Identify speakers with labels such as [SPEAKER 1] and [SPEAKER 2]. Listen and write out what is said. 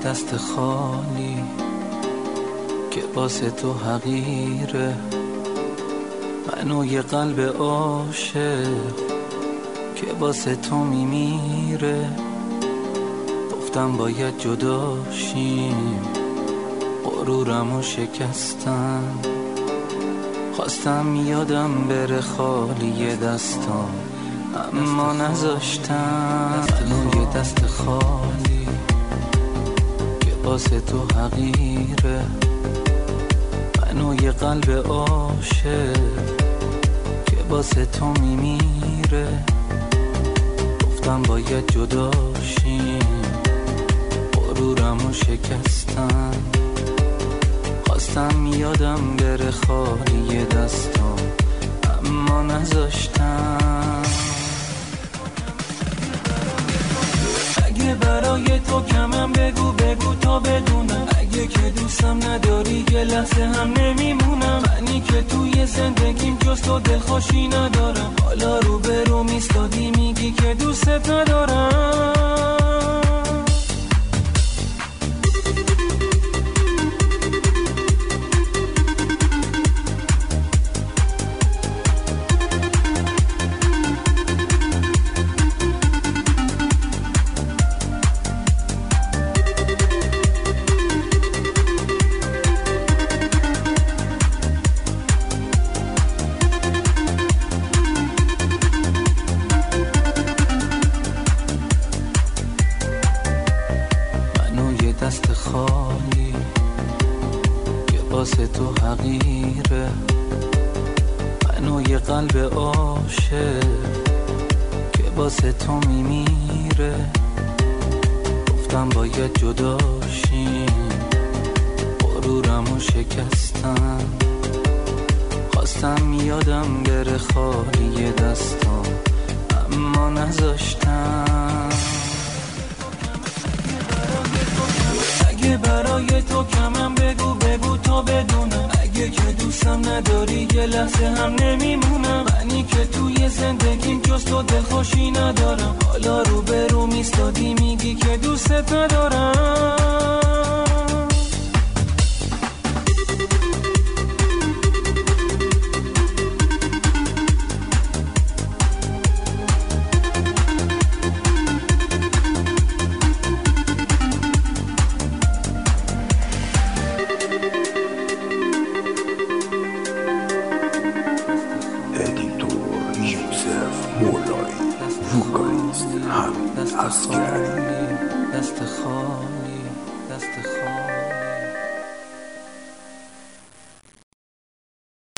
[SPEAKER 1] دست خالی که واسه تو حقیره، منو یه قلب عاشق که واسه تو میمیره. گفتم باید جدا شیم، غرورمو شکستم، خواستم یادم بره خالی دستام اما نذاشتم. منو یه دست خالی که واسه تو حقیره، منو یه قلب عاشق که واسه تو میمیره. گفتم باید جدا شیم، غرورمو شکستم، خواستم یادم بره خالی دستام اما نذاشتم. اگه برای تو کمم بگو بگو تا بدونم، اگه که دوستم نداری یه لحظه هم نمیمونم. منی که توی زندگیم جز تو دلخوشی ندارم، حالا رو به رو میستادی میگی که دوستت ندارم. دست خالی که واسه تو حقیره، منو یه قلب عاشق که واسه تو میمیره. گفتم باید جدا شیم، غرورمو شکستم، خواستم یادم بره خالی دستام اما نذاشتم. اگه برای تو کمم بگو بگو تا بدونم، اگه که دوستم نداری یه لحظه هم نمیمونم. منی که توی زندگیم جز تو دلخوشی ندارم، حالا رو به رو میستادی میگی که دوستت ندارم.
[SPEAKER 2] vocalist Hamid Asghari.
[SPEAKER 1] دست خالی